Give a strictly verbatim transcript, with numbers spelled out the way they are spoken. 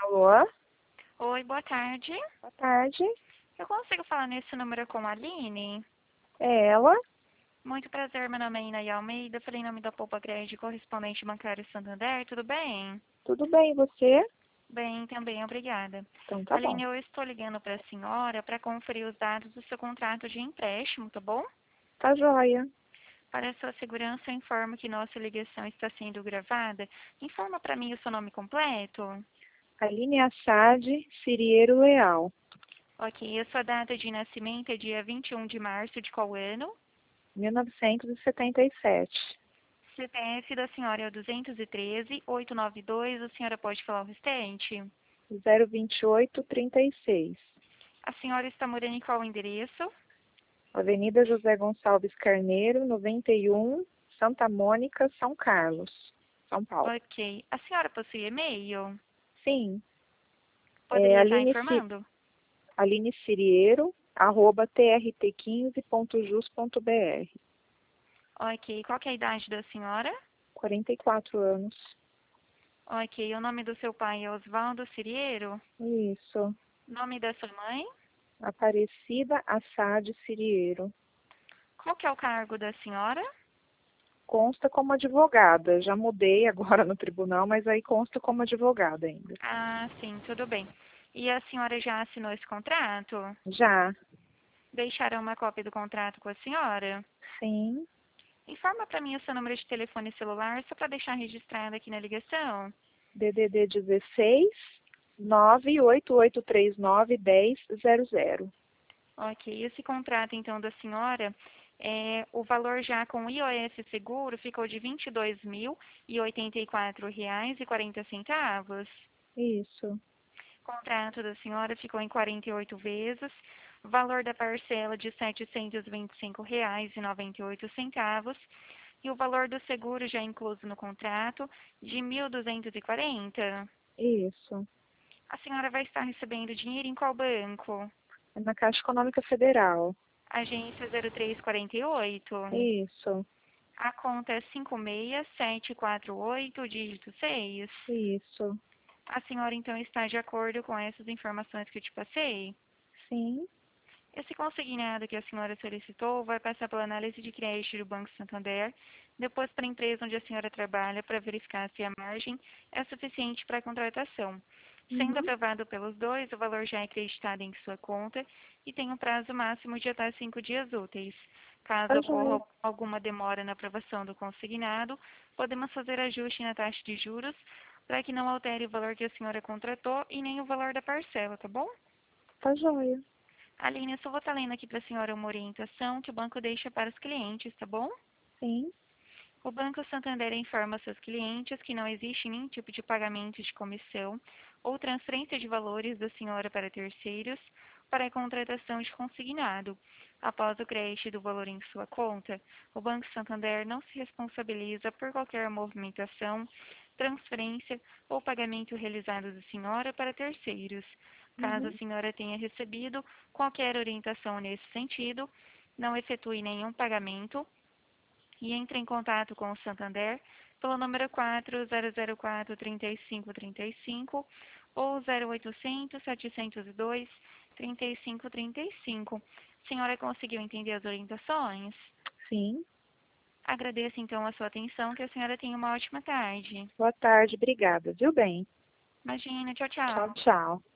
Alô? Oi, boa tarde. Boa tarde. Eu consigo falar nesse número com a Aline? É ela? Muito prazer, meu nome é Inaí Almeida, falei em nome da Poupa Crédito Correspondente Bancário Santander, tudo bem? Tudo bem, e você? Bem, também, obrigada. Então tá bom. Aline, eu estou ligando para a senhora para conferir os dados do seu contrato de empréstimo, tá bom? Tá joia. Para a sua segurança, eu informo que nossa ligação está sendo gravada. Informa para mim o seu nome completo. Aline Assad Cirieiro Leal. Ok, a sua data de nascimento é dia vinte e um de março de qual ano? mil novecentos e setenta e sete. C P F da senhora é o duzentos e treze, oitocentos e noventa e dois, a senhora pode falar o restante? zero vinte e oito trinta e seis. A senhora está morando em qual endereço? Avenida José Gonçalves Carneiro, noventa e um, Santa Mônica, São Carlos, São Paulo. Ok. A senhora possui e-mail? Sim, é Poderia estar Aline, Ci... informando? Aline Cirieiro, arroba t r t quinze ponto jus ponto b r. Ok. Qual que é a idade da senhora? quarenta e quatro anos. Ok. O nome do seu pai é Osvaldo Cirieiro? Isso. Nome da sua mãe? Aparecida Assad Cirieiro. Qual que é o cargo da senhora? Consta como advogada. Já mudei agora no tribunal, mas aí consta como advogada ainda. Ah, sim, tudo bem. E a senhora já assinou esse contrato? Já. Deixaram uma cópia do contrato com a senhora? Sim. Informa para mim o seu número de telefone celular, só para deixar registrado aqui na ligação. D D D dezesseis, nove oito oito três nove, um zero zero zero. Ok, esse contrato então da senhora, é, o valor já com o I O S seguro ficou de vinte e dois mil e oitenta e quatro reais e quarenta centavos. Isso. O contrato da senhora ficou em quarenta e oito vezes, valor da parcela de setecentos e vinte e cinco reais e noventa e oito centavos e o valor do seguro já incluso no contrato de mil duzentos e quarenta. Isso. A senhora vai estar recebendo dinheiro em qual banco? É na Caixa Econômica Federal. Agência zero três quarenta e oito. Isso. A conta é cinco seis sete quatro oito, dígito seis. Isso. A senhora então está de acordo com essas informações que eu te passei? Sim. Esse consignado que a senhora solicitou vai passar pela análise de crédito do Banco Santander, depois para a empresa onde a senhora trabalha para verificar se a margem é suficiente para a contratação. Sendo Uhum. aprovado pelos dois, o valor já é acreditado em sua conta e tem um prazo máximo de até cinco dias úteis. Caso Tá ocorra joia. alguma demora na aprovação do consignado, podemos fazer ajuste na taxa de juros para que não altere o valor que a senhora contratou e nem o valor da parcela, tá bom? Tá joia. Aline, eu só vou estar lendo aqui para a senhora uma orientação que o banco deixa para os clientes, tá bom? Sim. O Banco Santander informa seus clientes que não existe nenhum tipo de pagamento de comissão ou transferência de valores da senhora para terceiros para a contratação de consignado. Após o crédito do valor em sua conta, o Banco Santander não se responsabiliza por qualquer movimentação, transferência ou pagamento realizado da senhora para terceiros. Caso a Uhum. senhora tenha recebido qualquer orientação nesse sentido, não efetue nenhum pagamento e entre em contato com o Santander pelo número quatro zero zero quatro, três cinco três cinco ou zero oitocentos, setecentos e dois, trinta e cinco trinta e cinco. Senhora conseguiu entender as orientações? Sim. Agradeço então a sua atenção, que a senhora tenha uma ótima tarde. Boa tarde. Obrigada. Viu bem? Imagina, tchau, Tchau, tchau. tchau.